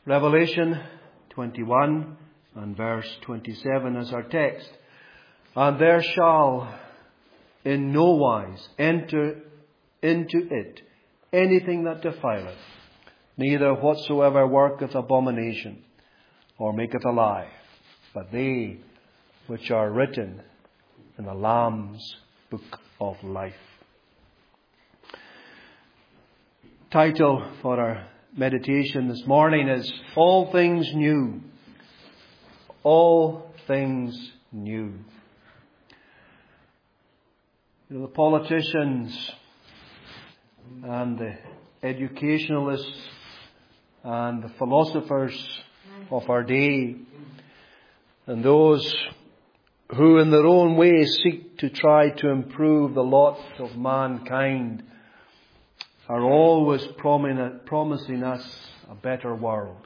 Revelation 21 and verse 27 is our text. And there shall in no wise enter into it anything that defileth, neither whatsoever worketh abomination, or maketh a lie, but they which are written in the Lamb's book of life. Title for our meditation this morning is All Things New. All Things New. The politicians and the educationalists and the philosophers of our day, and those who in their own way seek to try to improve the lot of mankind, are always promising us a better world.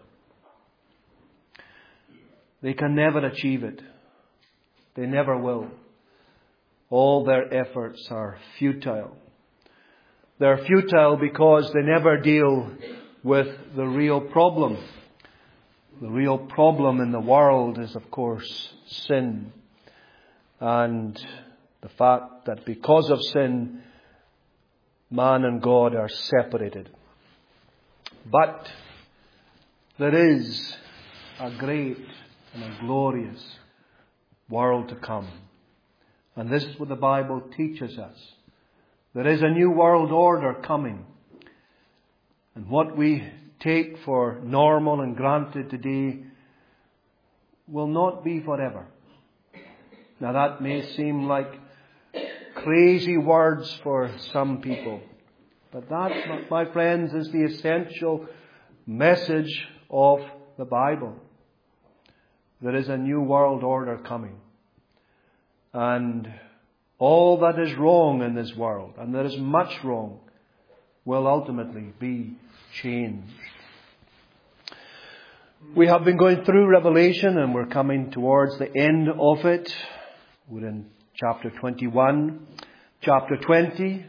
They can never achieve it. They never will. All their efforts are futile. They're futile because they never deal with the real problem. The real problem in the world is, of course, sin. And the fact that because of sin, man and God are separated. But there is a great and a glorious world to come. And this is what the Bible teaches us. There is a new world order coming. And what we take for normal and granted today will not be forever. Now that may seem like crazy words for some people. But that, my friends, is the essential message of the Bible. There is a new world order coming. And all that is wrong in this world, and there is much wrong, will ultimately be changed. We have been going through Revelation and we're coming towards the end of it. We're in chapter 21. Chapter 20,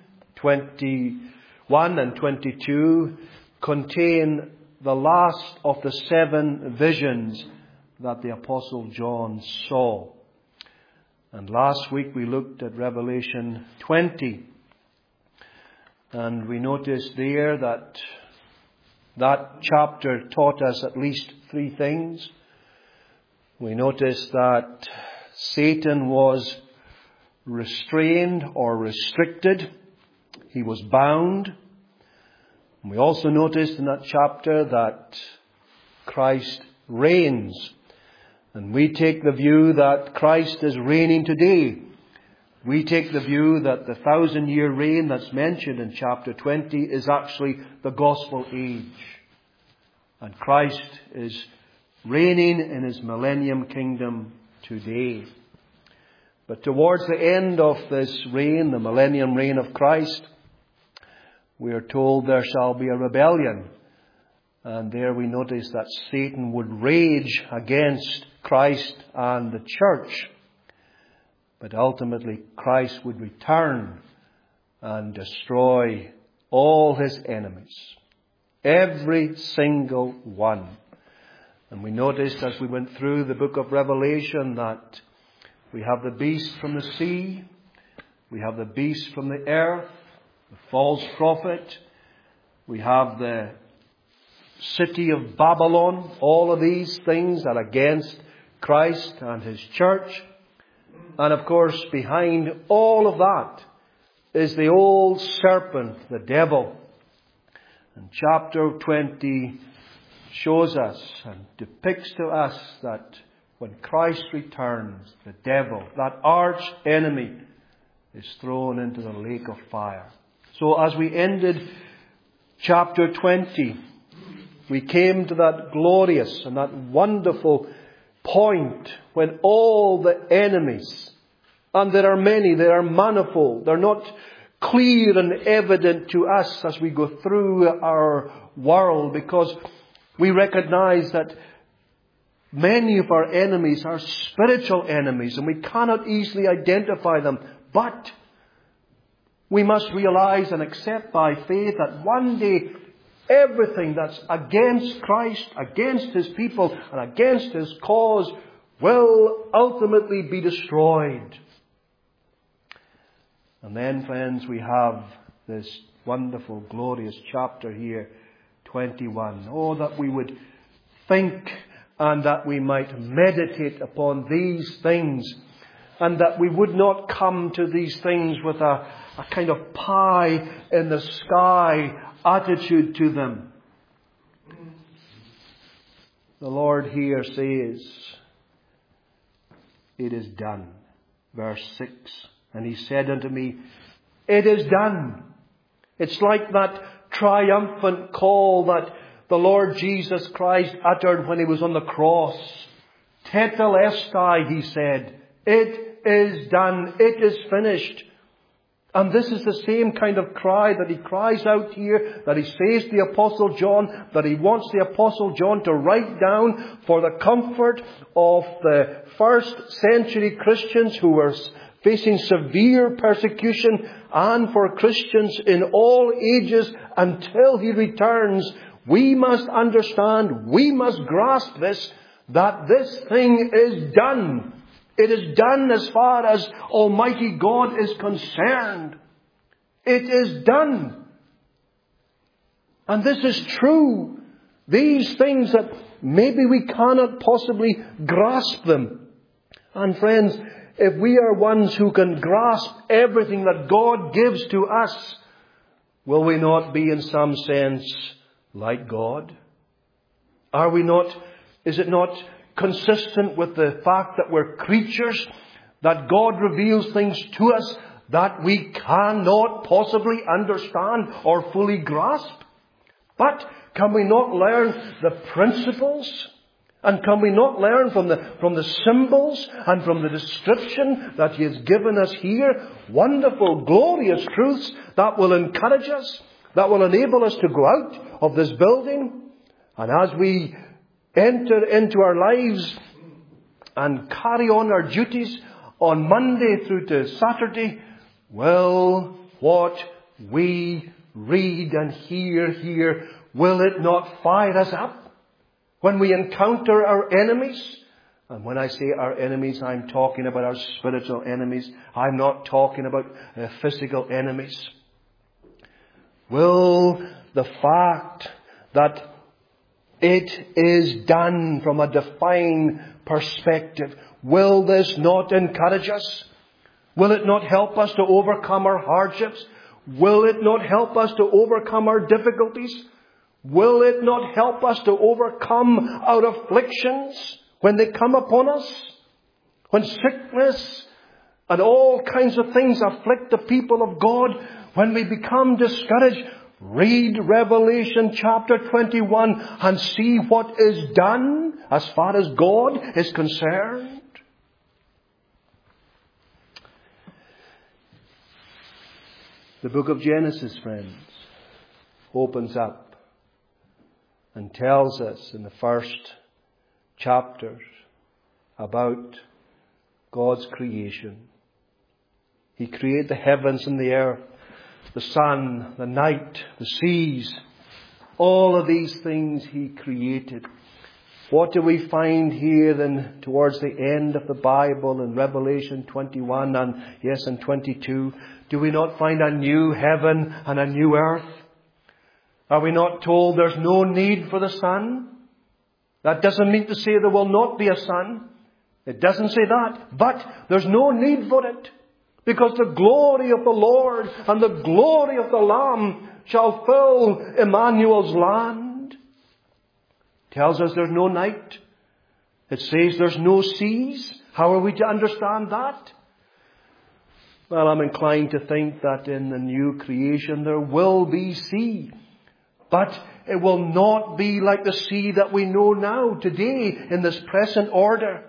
21 and 22 contain the last of the 7 visions that the Apostle John saw. And last week we looked at Revelation 20. And we noticed there that chapter taught us at least 3 things. We noticed that Satan was restrained or restricted. He was bound. And we also noticed in that chapter that Christ reigns. And we take the view that Christ is reigning today. We take the view that the 1,000-year reign that's mentioned in chapter 20 is actually the gospel age. And Christ is reigning in his millennium kingdom today. But towards the end of this reign, the millennium reign of Christ, we are told there shall be a rebellion. And there we notice that Satan would rage against Christ and the church. But ultimately Christ would return and destroy all his enemies. Every single one. And we noticed as we went through the book of Revelation that we have the beast from the sea. We have the beast from the earth. The false prophet. We have the city of Babylon. All of these things are against Christ and his church. And of course, behind all of that is the old serpent, the devil. And chapter 20 shows us and depicts to us that when Christ returns, the devil, that arch enemy, is thrown into the lake of fire. So as we ended chapter 20, we came to that glorious and that wonderful point when all the enemies, and there are many, they are manifold, they're not clear and evident to us as we go through our world, because we recognize that many of our enemies are spiritual enemies and we cannot easily identify them. But we must realize and accept by faith that one day everything that's against Christ, against His people, and against His cause will ultimately be destroyed. And then, friends, we have this wonderful, glorious chapter here, 21. Oh, that we would think and that we might meditate upon these things, and that we would not come to these things with a kind of pie in the sky attitude to them. The Lord here says, "It is done." Verse 6. "And He said unto me, It is done." It's like that triumphant call that the Lord Jesus Christ uttered when He was on the cross. "Tetelestai," He said. "It is done. It is finished." And this is the same kind of cry that He cries out here, that He says to the Apostle John, that He wants the Apostle John to write down for the comfort of the first century Christians who were facing severe persecution, and for Christians in all ages until He returns. We must understand, we must grasp this, that this thing is done. It is done as far as Almighty God is concerned. It is done. And this is true. These things that maybe we cannot possibly grasp them. And friends, if we are ones who can grasp everything that God gives to us, will we not be in some sense like God? Are we not? Is it not consistent with the fact that we're creatures, that God reveals things to us that we cannot possibly understand or fully grasp? But can we not learn the principles? And can we not learn from the symbols and from the description that He has given us here, wonderful, glorious truths that will encourage us, that will enable us to go out of this building, and as we enter into our lives and carry on our duties on Monday through to Saturday, well, what we read and hear here, will it not fire us up? When we encounter our enemies, and when I say our enemies, I'm talking about our spiritual enemies. I'm not talking about physical enemies. Will the fact that it is done from a divine perspective, will this not encourage us? Will it not help us to overcome our hardships? Will it not help us to overcome our difficulties? Will it not help us to overcome our afflictions when they come upon us? When sickness and all kinds of things afflict the people of God, when we become discouraged, read Revelation chapter 21 and see what is done as far as God is concerned. The book of Genesis, friends, opens up and tells us in the first chapters about God's creation. He created the heavens and the earth, the sun, the night, the seas. All of these things He created. What do we find here then towards the end of the Bible in Revelation 21 and yes, in 22? Do we not find a new heaven and a new earth? Are we not told there's no need for the sun? That doesn't mean to say there will not be a sun. It doesn't say that. But there's no need for it. Because the glory of the Lord and the glory of the Lamb shall fill Emmanuel's land. It tells us there's no night. It says there's no seas. How are we to understand that? Well, I'm inclined to think that in the new creation there will be sea. But it will not be like the sea that we know now, today, in this present order.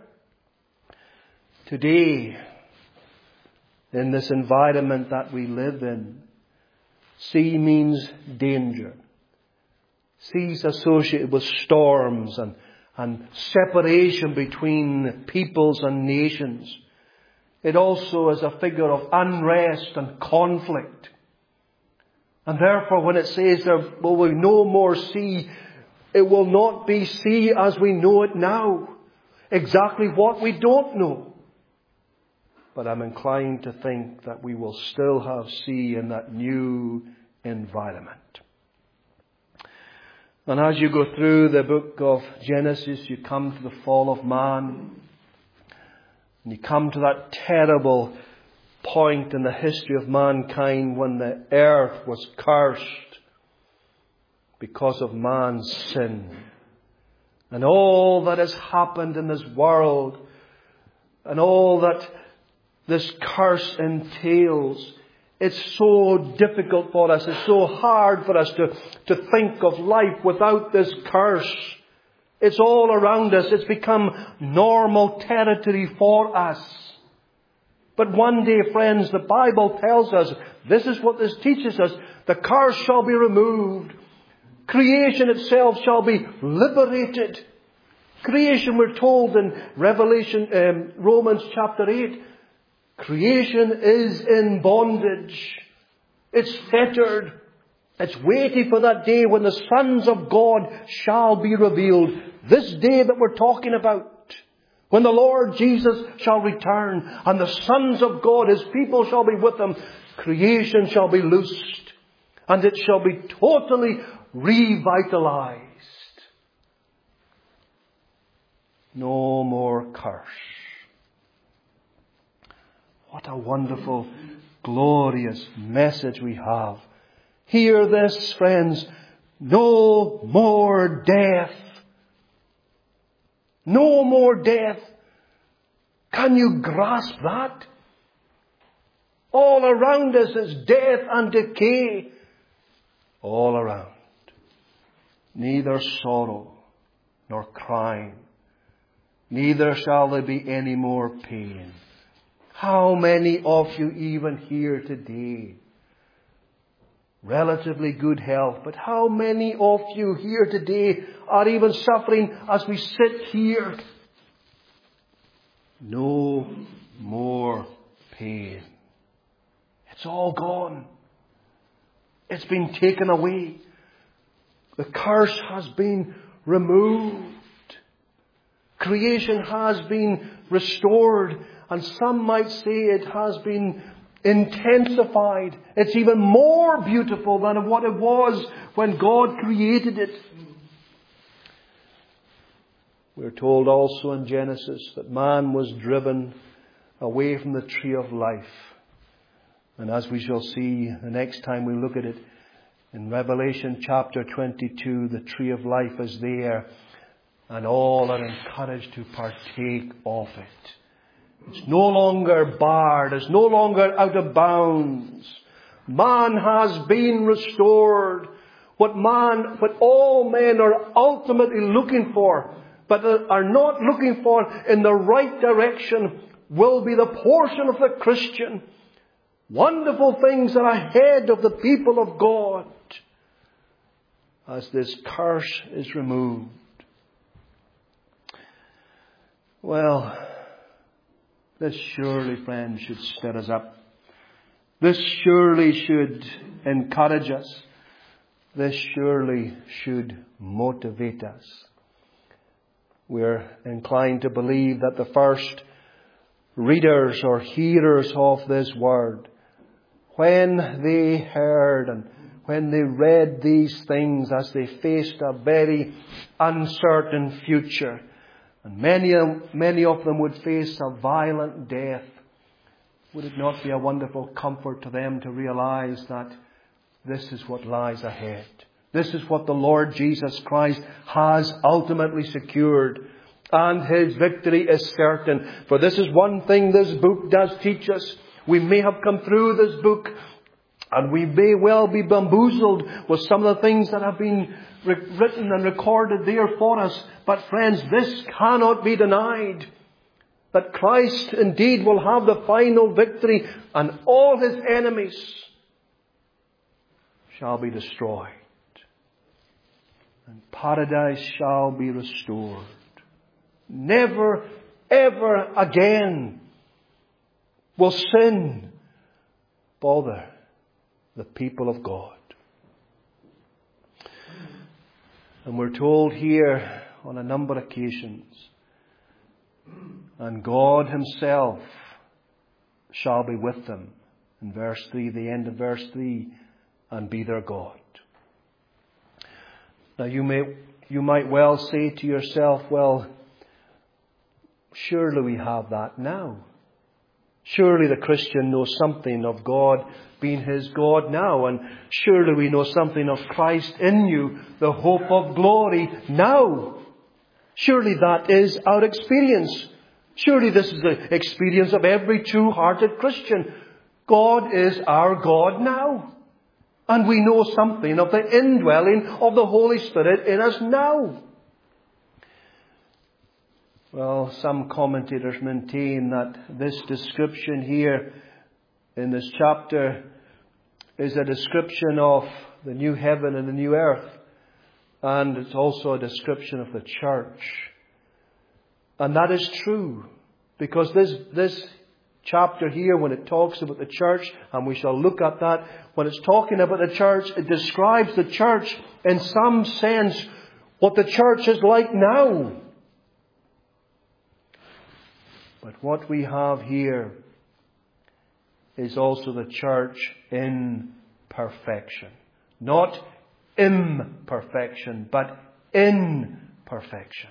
Today, in this environment that we live in, sea means danger. Sea's associated with storms and separation between peoples and nations. It also is a figure of unrest and conflict. And therefore, when it says there will be no more sea, it will not be sea as we know it now. Exactly what we don't know. But I'm inclined to think that we will still have sea in that new environment. And as you go through the book of Genesis, you come to the fall of man. And you come to that terrible point in the history of mankind when the earth was cursed because of man's sin. And all that has happened in this world and all that this curse entails, it's so difficult for us. It's so hard for us to think of life without this curse. It's all around us. It's become normal territory for us. But one day, friends, the Bible tells us, this is what this teaches us, the curse shall be removed. Creation itself shall be liberated. Creation, we're told in Romans chapter 8, creation is in bondage. It's fettered. It's waiting for that day when the sons of God shall be revealed. This day that we're talking about. When the Lord Jesus shall return and the sons of God, His people, shall be with Him, creation shall be loosed and it shall be totally revitalized. No more curse. What a wonderful, glorious message we have. Hear this, friends. No more death. No more death. Can you grasp that? All around us is death and decay. All around. Neither sorrow nor crying. Neither shall there be any more pain. How many of you even here today, relatively good health, but how many of you here today are even suffering as we sit here? No more pain. It's all gone. It's been taken away. The curse has been removed. Creation has been restored. And some might say it has been intensified. It's even more beautiful than what it was when God created it. We're told also in Genesis that man was driven away from the tree of life. And as we shall see the next time we look at it, in Revelation chapter 22, the tree of life is there, and all are encouraged to partake of it. It's no longer barred. It's no longer out of bounds. Man has been restored. What all men are ultimately looking for, but are not looking for in the right direction, will be the portion of the Christian. Wonderful things are ahead of the people of God as this curse is removed. Well, this surely, friends, should stir us up. This surely should encourage us. This surely should motivate us. We're inclined to believe that the first readers or hearers of this word, when they heard and when they read these things as they faced a very uncertain future, and many of them would face a violent death, would it not be a wonderful comfort to them to realize that this is what lies ahead? This is what the Lord Jesus Christ has ultimately secured. And His victory is certain. For this is one thing this book does teach us. We may have come through this book and we may well be bamboozled with some of the things that have been written and recorded there for us. But friends, this cannot be denied. That Christ indeed will have the final victory and all His enemies shall be destroyed. And paradise shall be restored. Never, ever again will sin bother the people of God. And we're told here on a number of occasions, and God himself shall be with them. In verse 3, the end of verse 3, and be their God. Now you might well say to yourself, well, surely we have that now. Surely the Christian knows something of God being his God now. And surely we know something of Christ in you, the hope of glory now. Surely that is our experience. Surely this is the experience of every true-hearted Christian. God is our God now. And we know something of the indwelling of the Holy Spirit in us now. Well, some commentators maintain that this description here in this chapter is a description of the new heaven and the new earth. And it's also a description of the church. And that is true. Because this chapter here, when it talks about the church, and we shall look at that, when it's talking about the church, it describes the church in some sense what the church is like now. But what we have here is also the church in perfection. Not imperfection, but in perfection.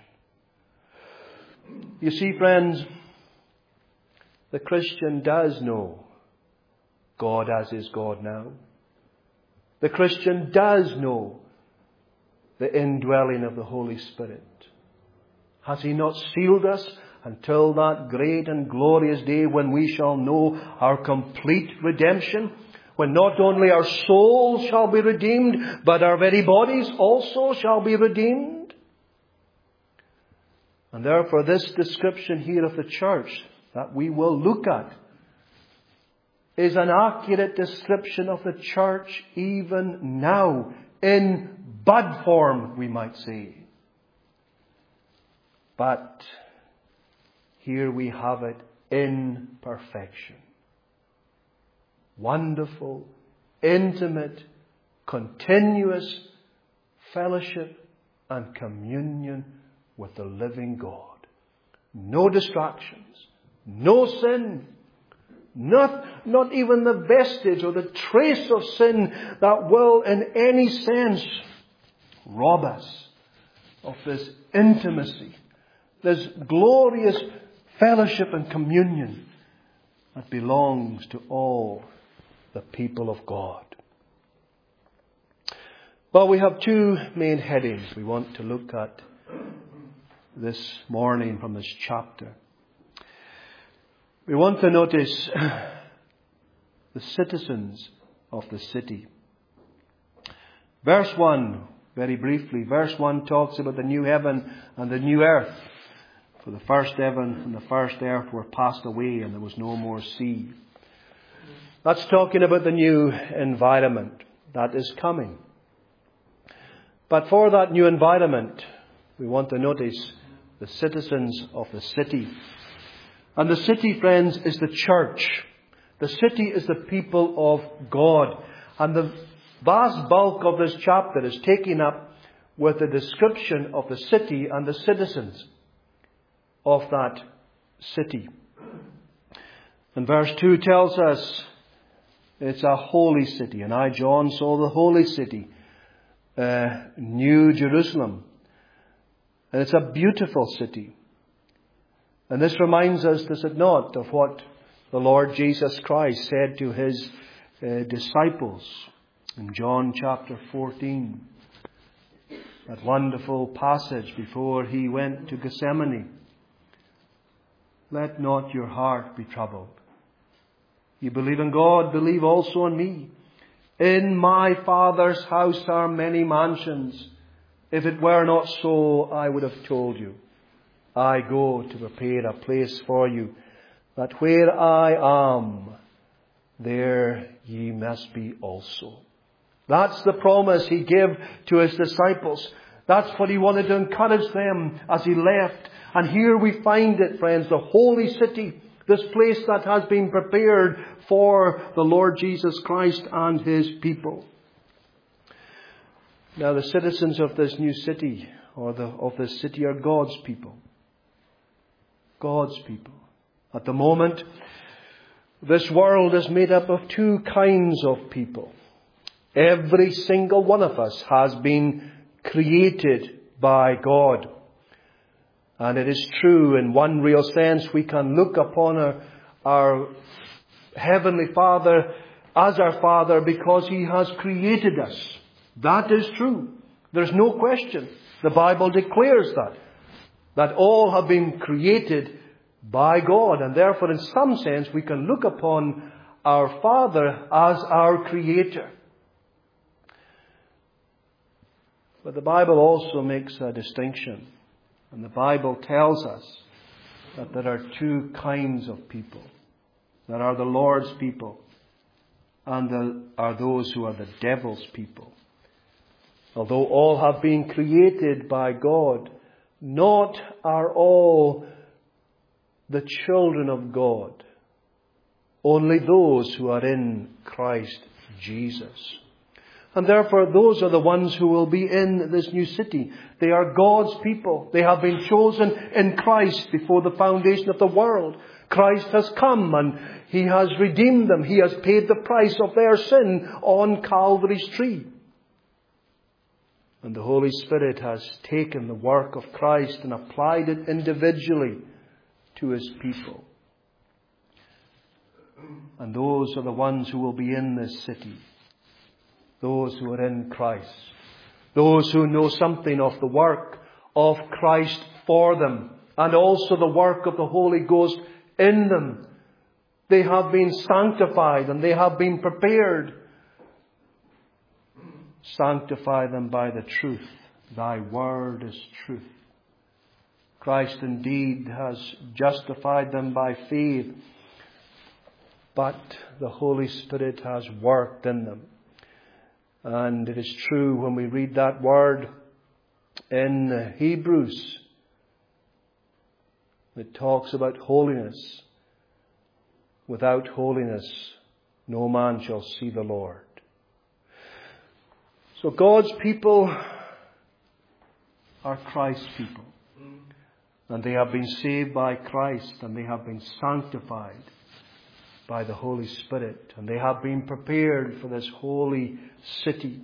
You see, friends, the Christian does know God as his God now. The Christian does know the indwelling of the Holy Spirit. Has he not sealed us until that great and glorious day when we shall know our complete redemption? When not only our souls shall be redeemed, but our very bodies also shall be redeemed. And therefore this description here of the church that we will look at is an accurate description of the church even now, in bud form, we might say. But here we have it in perfection. Wonderful, intimate, continuous fellowship and communion with the living God. No distractions, no sin, not even the vestige or the trace of sin that will in any sense rob us of this intimacy, this glorious fellowship and communion that belongs to all the people of God. Well, we have two main headings we want to look at this morning from this chapter. We want to notice the citizens of the city. Verse 1, very briefly, verse 1 talks about the new heaven and the new earth. For the first heaven and the first earth were passed away and there was no more sea. That's talking about the new environment that is coming. But for that new environment, we want to notice the citizens of the city. And the city, friends, is the church. The city is the people of God. And the vast bulk of this chapter is taken up with the description of the city and the citizens of that city. And verse 2 tells us it's a holy city. And I, John, saw the holy city, New Jerusalem. And it's a beautiful city. And this reminds us, does it not, of what the Lord Jesus Christ said to his disciples in John chapter 14. That wonderful passage before he went to Gethsemane. Let not your heart be troubled. You believe in God, believe also in me. In my Father's house are many mansions. If it were not so, I would have told you. I go to prepare a place for you, that where I am, there ye must be also. That's the promise he gave to his disciples. That's what he wanted to encourage them as he left. And here we find it, friends, the holy city, this place that has been prepared for the Lord Jesus Christ and his people. Now the citizens of this new city, of this city, are God's people. God's people. At the moment, this world is made up of two kinds of people. Every single one of us has been created by God. And it is true, in one real sense, we can look upon our Heavenly Father as our Father because He has created us. That is true. There's no question. The Bible declares that all have been created by God. And therefore, in some sense, we can look upon our Father as our Creator. But the Bible also makes a distinction. And the Bible tells us that there are two kinds of people. There are the Lord's people, and there are those who are the devil's people. Although all have been created by God, not are all the children of God. Only those who are in Christ Jesus. And therefore, those are the ones who will be in this new city. They are God's people. They have been chosen in Christ before the foundation of the world. Christ has come and He has redeemed them. He has paid the price of their sin on Calvary's tree. And the Holy Spirit has taken the work of Christ and applied it individually to His people. And those are the ones who will be in this city. Those who are in Christ. Those who know something of the work of Christ for them. And also the work of the Holy Ghost in them. They have been sanctified and they have been prepared. Sanctify them by the truth. Thy word is truth. Christ indeed has justified them by faith. But the Holy Spirit has worked in them. And it is true when we read that word in Hebrews. It talks about holiness. Without holiness, no man shall see the Lord. So God's people are Christ's people. And they have been saved by Christ, and they have been sanctified by the Holy Spirit. And they have been prepared for this holy city.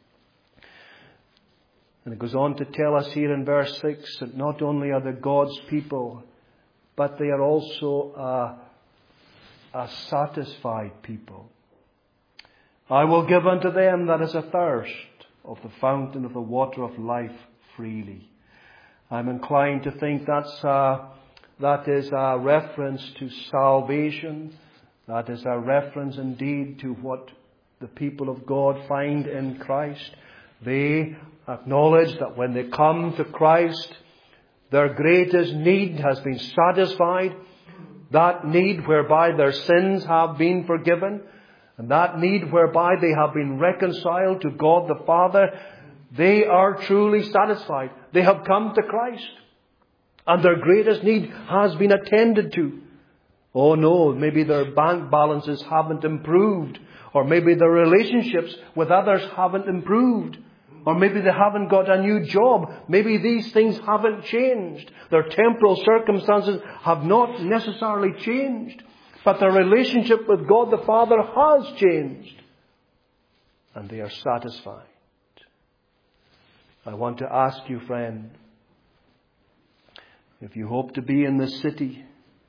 And it goes on to tell us here in verse 6 that not only are they God's people, but they are also a satisfied people. I will give unto them that is athirst of the fountain of the water of life freely. I'm inclined to think that is a reference to salvation. That is a reference indeed to what the people of God find in Christ. They acknowledge that when they come to Christ, their greatest need has been satisfied. That need whereby their sins have been forgiven. And that need whereby they have been reconciled to God the Father. They are truly satisfied. They have come to Christ. And their greatest need has been attended to. Oh no, maybe their bank balances haven't improved. Or maybe their relationships with others haven't improved. Or maybe they haven't got a new job. Maybe these things haven't changed. Their temporal circumstances have not necessarily changed. But their relationship with God the Father has changed. And they are satisfied. I want to ask you, friend, if you hope to be in this city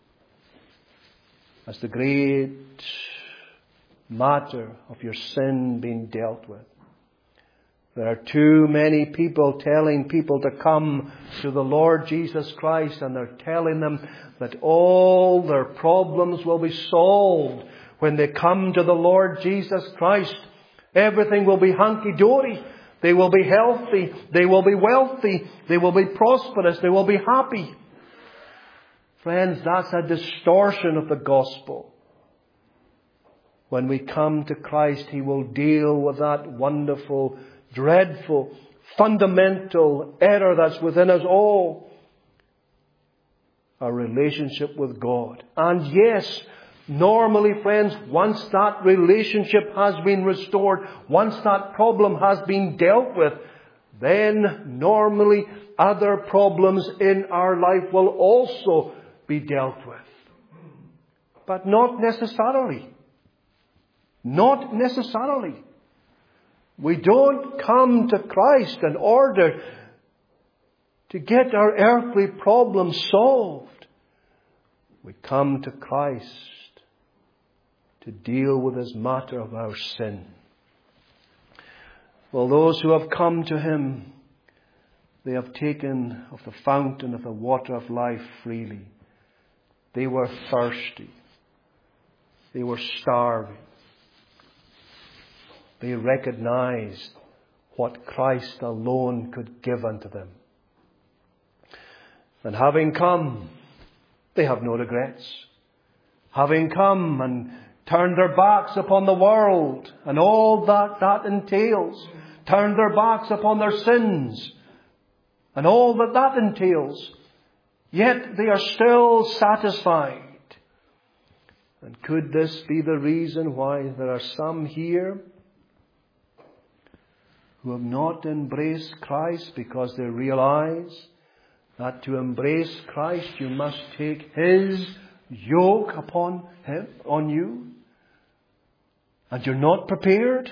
as the great matter of your sin being dealt with. There are too many people telling people to come to the Lord Jesus Christ, and they're telling them that all their problems will be solved when they come to the Lord Jesus Christ. Everything will be hunky-dory. They will be healthy. They will be wealthy. They will be prosperous. They will be happy. Friends, that's a distortion of the gospel. When we come to Christ, He will deal with that wonderful, dreadful, fundamental error that's within us all. Our relationship with God. And yes, normally, friends, once that relationship has been restored, once that problem has been dealt with, then normally other problems in our life will also be dealt with. But not necessarily. Not necessarily. We don't come to Christ in order to get our earthly problems solved. We come to Christ to deal with this matter of our sin. Well, those who have come to Him, they have taken of the fountain of the water of life freely. They were thirsty. They were starving. They recognized what Christ alone could give unto them. And having come, they have no regrets. Having come and turned their backs upon the world and all that entails, turned their backs upon their sins and all that entails, yet they are still satisfied. And could this be the reason why there are some here who have not embraced Christ, because they realize that to embrace Christ you must take His yoke upon Him, on you, and you're not prepared?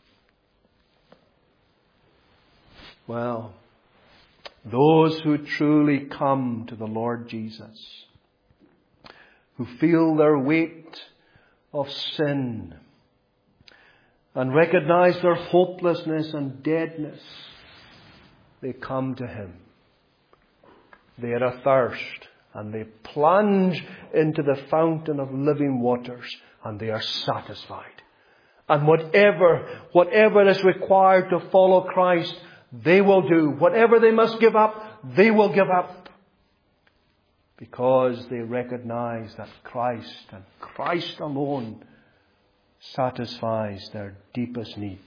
Well, those who truly come to the Lord Jesus, who feel their weight of sin and recognize their hopelessness and deadness, they come to Him. They are athirst and they plunge into the fountain of living waters and they are satisfied. And whatever is required to follow Christ, they will do. Whatever they must give up, they will give up. Because they recognize that Christ and Christ alone satisfies their deepest need.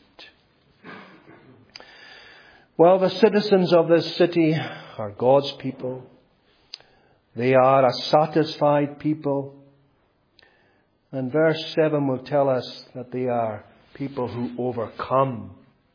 Well, the citizens of this city are God's people. They are a satisfied people. And verse 7 will tell us that they are people who overcome.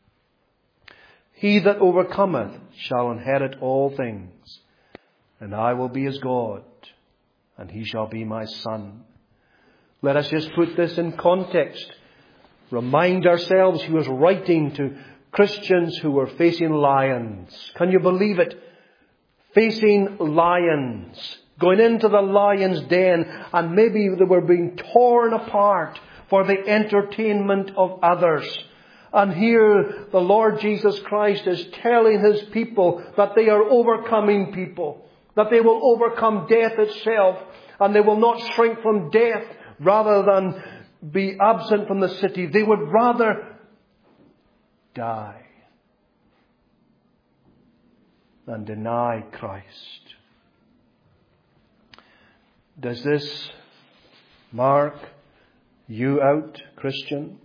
He that overcometh shall inherit all things, and I will be his God, and he shall be my son. Let us just put this in context. Remind ourselves he was writing to Christians who were facing lions. Can you believe it? Facing lions. Going into the lion's den, and maybe they were being torn apart for the entertainment of others. And here the Lord Jesus Christ is telling His people that they are overcoming people. That they will overcome death itself. And they will not shrink from death rather than be absent from the city. They would rather die than deny Christ. Does this mark you out, Christian?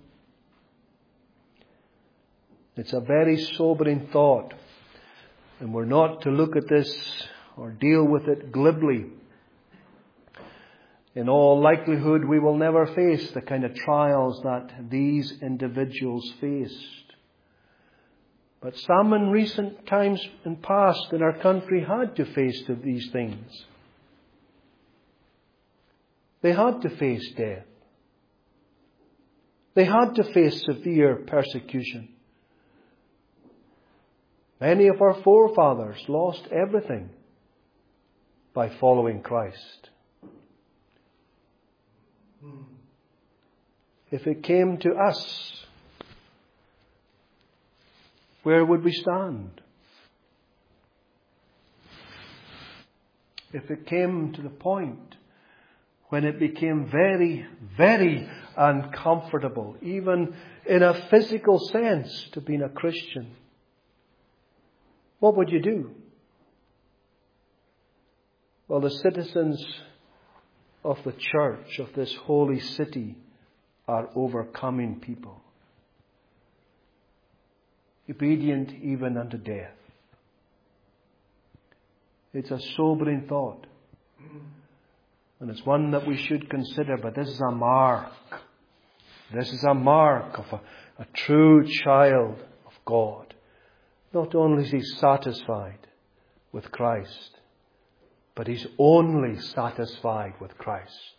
It's a very sobering thought. And we're not to look at this or deal with it glibly. In all likelihood, we will never face the kind of trials that these individuals faced. But some in recent times and past in our country had to face these things. They had to face death. They had to face severe persecution. Many of our forefathers lost everything by following Christ. If it came to us, where would we stand? If it came to the point when it became very, very uncomfortable, even in a physical sense, to being a Christian, what would you do? Well, the citizens of the church of this holy city are overcoming people. Obedient even unto death. It's a sobering thought. And it's one that we should consider, but this is a mark. This is a mark of a true child of God. Not only is he satisfied with Christ, but he's only satisfied with Christ.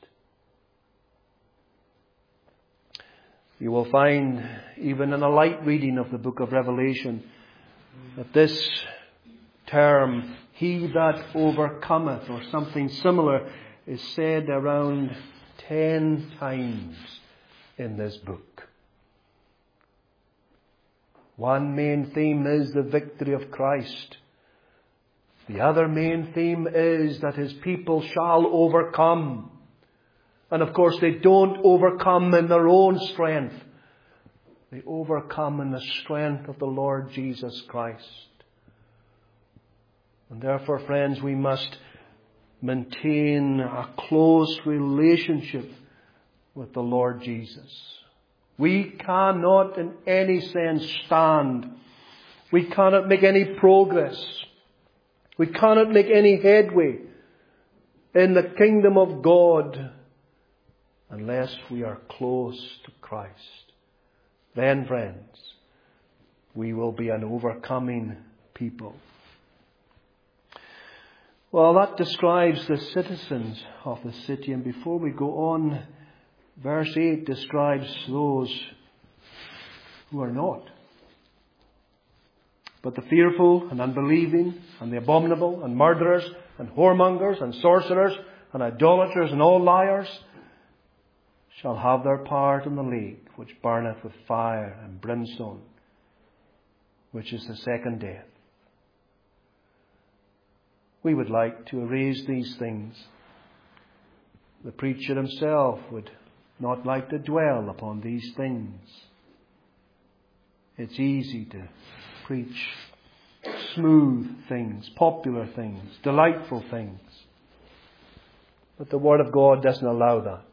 You will find, even in a light reading of the book of Revelation, that this term, he that overcometh, or something similar, is said around 10 times in this book. One main theme is the victory of Christ. The other main theme is that his people shall overcome. And of course they don't overcome in their own strength. They overcome in the strength of the Lord Jesus Christ. And therefore, friends, we must maintain a close relationship with the Lord Jesus. We cannot in any sense stand. We cannot make any progress. We cannot make any headway in the kingdom of God unless we are close to Christ. Then, friends, we will be an overcoming people. Well, that describes the citizens of the city. And before we go on, verse 8 describes those who are not. But the fearful and unbelieving and the abominable and murderers and whoremongers and sorcerers and idolaters and all liars shall have their part in the lake which burneth with fire and brimstone, which is the second death. We would like to erase these things. The preacher himself would not like to dwell upon these things. It's easy to preach smooth things, popular things, delightful things. But the Word of God doesn't allow that.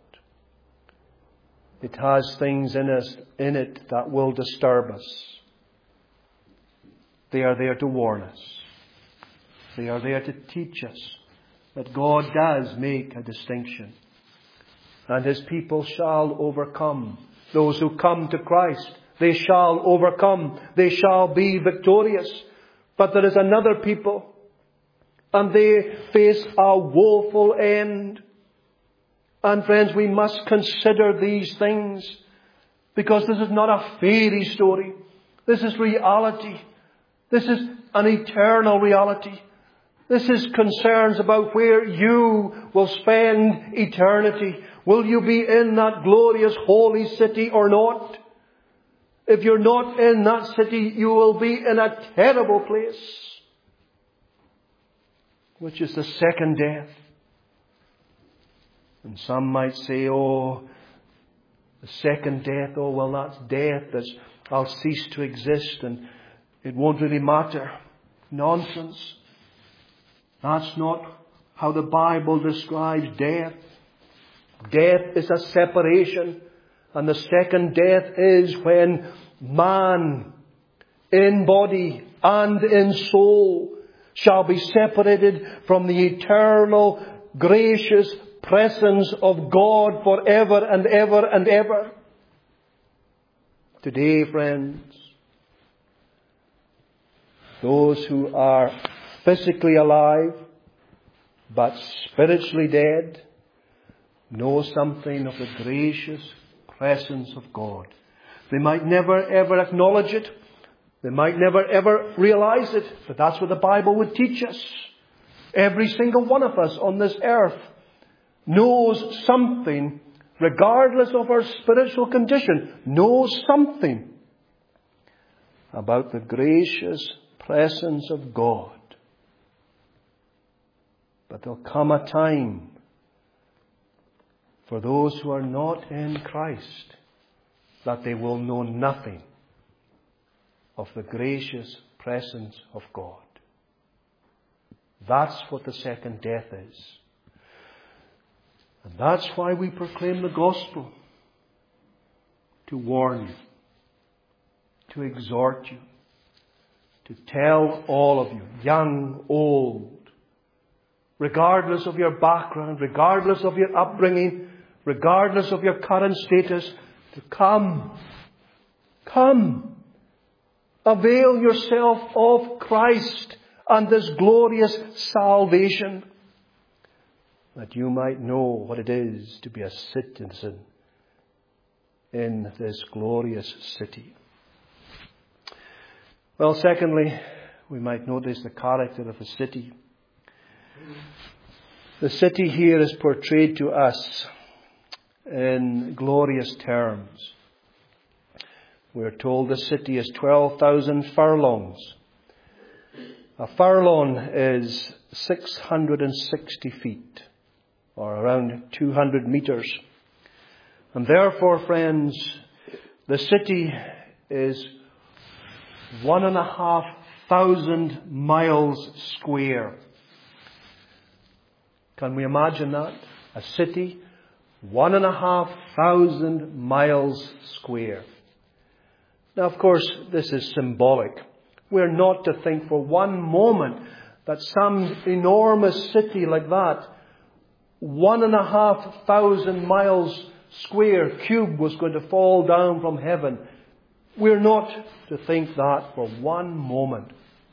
It has things in it that will disturb us. They are there to warn us. They are there to teach us that God does make a distinction. And his people shall overcome. Those who come to Christ, they shall overcome. They shall be victorious. But there is another people, and they face a woeful end. And friends, we must consider these things, because this is not a fairy story. This is reality. This is an eternal reality. This is concerns about where you will spend eternity. Will you be in that glorious holy city or not? If you're not in that city, you will be in a terrible place, which is the second death. And some might say, oh, the second death, oh, well, that's death. I'll cease to exist and it won't really matter. Nonsense. That's not how the Bible describes death. Death is a separation. And the second death is when man, in body and in soul, shall be separated from the eternal, gracious presence of God forever and ever and ever. Today, friends, those who are physically alive but spiritually dead know something of the gracious presence of God. They might never ever acknowledge it. They might never ever realize it. But that's what the Bible would teach us. Every single one of us on this earth knows something, regardless of our spiritual condition, knows something about the gracious presence of God. But there'll come a time for those who are not in Christ that they will know nothing of the gracious presence of God. That's what the second death is. And that's why we proclaim the gospel. To warn you. To exhort you. To tell all of you, young, old, regardless of your background, regardless of your upbringing, regardless of your current status, to come. Come. Avail yourself of Christ and this glorious salvation, that you might know what it is to be a citizen in this glorious city. Well, secondly, we might notice the character of the city. The city here is portrayed to us in glorious terms. We're told the city is 12,000 furlongs. A furlong is 660 feet, or around 200 meters. And therefore, friends, the city is 1,500 miles square. Can we imagine that? A city, 1,500 miles square. Now, of course, this is symbolic. We're not to think for one moment that some enormous city like that, 1,500 miles square cube, was going to fall down from heaven. We're not to think that for one moment.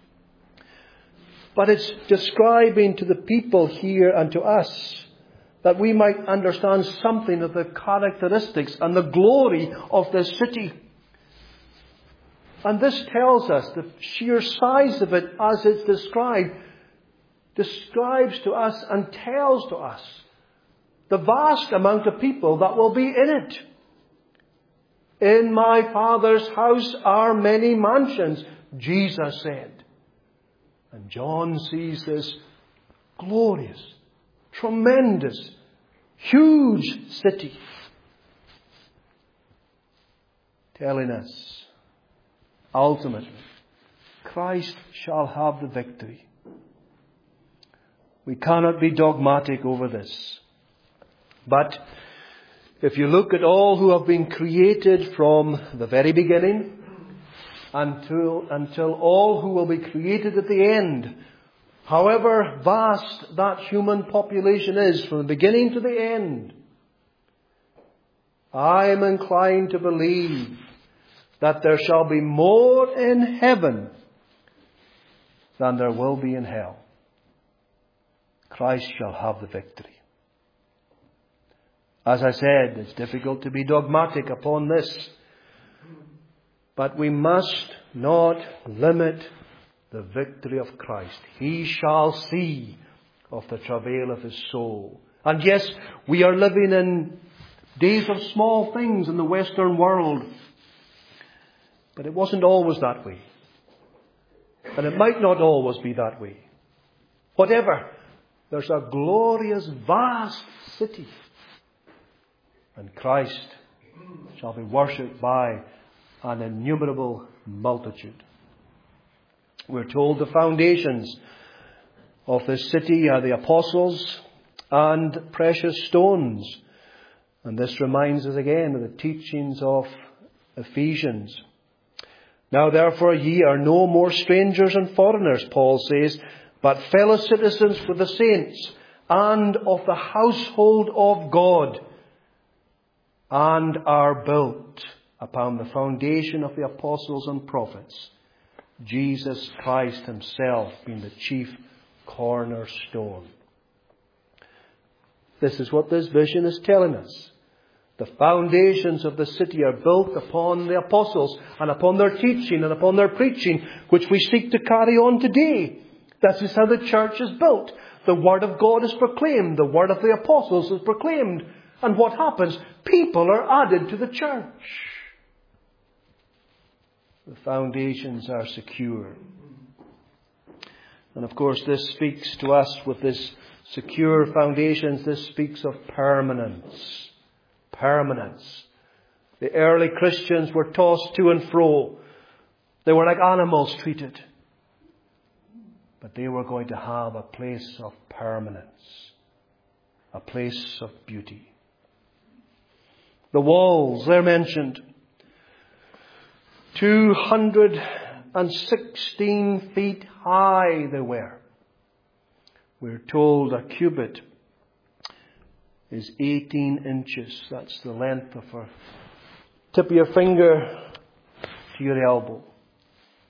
But it's describing to the people here and to us that we might understand something of the characteristics and the glory of this city. And this tells us the sheer size of it as it's describes to us and tells to us the vast amount of people that will be in it. In my Father's house are many mansions, Jesus said. And John sees this glorious, tremendous, huge city, telling us, ultimately, Christ shall have the victory. We cannot be dogmatic over this. But if you look at all who have been created from the very beginning until all who will be created at the end, however vast that human population is from the beginning to the end, I am inclined to believe that there shall be more in heaven than there will be in hell. Christ shall have the victory. As I said, it's difficult to be dogmatic upon this, but we must not limit the victory of Christ. He shall see of the travail of his soul. And yes, we are living in days of small things in the Western world, but it wasn't always that way. And it might not always be that way. Whatever, there's a glorious, vast city. And Christ shall be worshipped by an innumerable multitude. We're told the foundations of this city are the apostles and precious stones. And this reminds us again of the teachings of Ephesians. Now therefore ye are no more strangers and foreigners, Paul says, but fellow citizens with the saints and of the household of God, and are built upon the foundation of the apostles and prophets, Jesus Christ himself being the chief cornerstone. This is what this vision is telling us. The foundations of the city are built upon the apostles and upon their teaching and upon their preaching, which we seek to carry on today. That is how the church is built. The Word of God is proclaimed. The Word of the apostles is proclaimed. And what happens? People are added to the church. The foundations are secure. And of course this speaks to us with this secure foundations. This speaks of permanence. Permanence. The early Christians were tossed to and fro. They were like animals treated. But they were going to have a place of permanence. A place of beauty. The walls, they're mentioned. 216 feet high they were. We're told a cubit is 18 inches. That's the length of a tip of your finger to your elbow.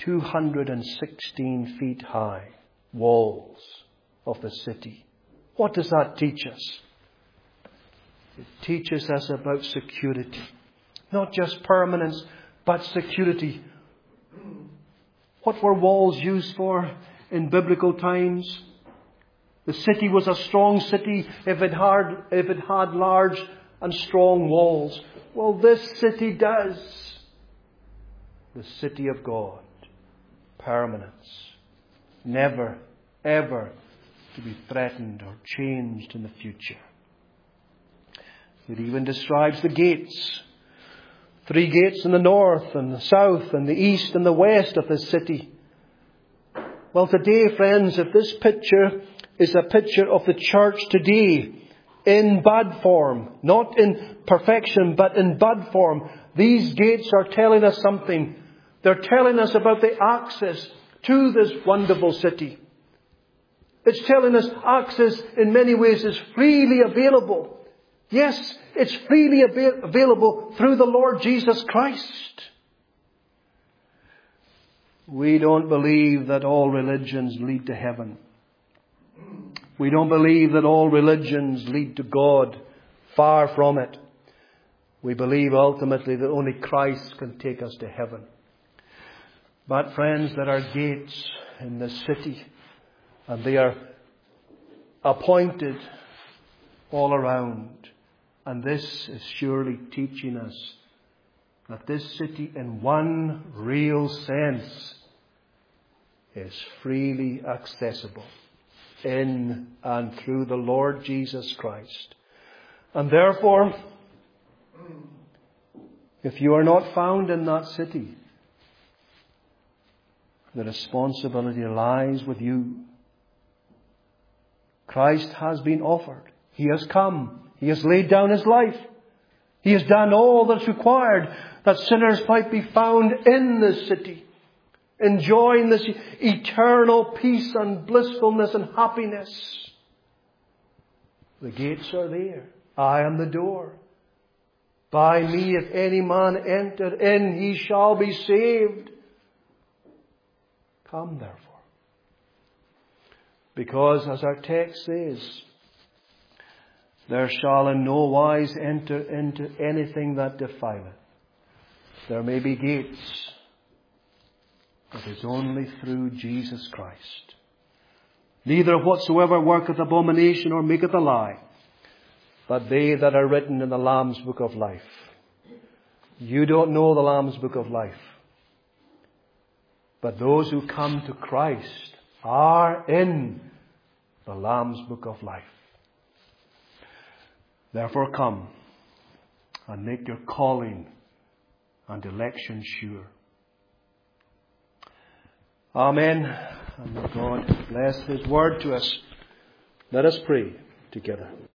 216 feet high walls of the city. What does that teach us? It teaches us about security. Not just permanence, but security. What were walls used for in biblical times? The city was a strong city if it had large and strong walls. Well, this city does. The city of God. Permanence. Never, ever to be threatened or changed in the future. It even describes the gates. 3 gates in the north and the south and the east and the west of this city. Well, today, friends, if this picture is a picture of the church today in bud form, not in perfection, but in bud form, these gates are telling us something. They're telling us about the access to this wonderful city. It's telling us access in many ways is freely available. Yes, it's freely available through the Lord Jesus Christ. We don't believe that all religions lead to heaven. We don't believe that all religions lead to God. Far from it. We believe ultimately that only Christ can take us to heaven. But friends, there are gates in this city, and they are appointed all around. And this is surely teaching us that this city, in one real sense, is freely accessible in and through the Lord Jesus Christ. And therefore, if you are not found in that city, the responsibility lies with you. Christ has been offered. He has come. He has laid down His life. He has done all that's required that sinners might be found in this city, enjoying this eternal peace and blissfulness and happiness. The gates are there. I am the door. By me, if any man enter in, he shall be saved. Come, therefore. Because, as our text says, there shall in no wise enter into anything that defileth. There may be gates, but it is only through Jesus Christ. Neither whatsoever worketh abomination or maketh a lie, but they that are written in the Lamb's book of life. You don't know the Lamb's book of life. But those who come to Christ are in the Lamb's book of life. Therefore come and make your calling and election sure. Amen. And may God bless His word to us. Let us pray together.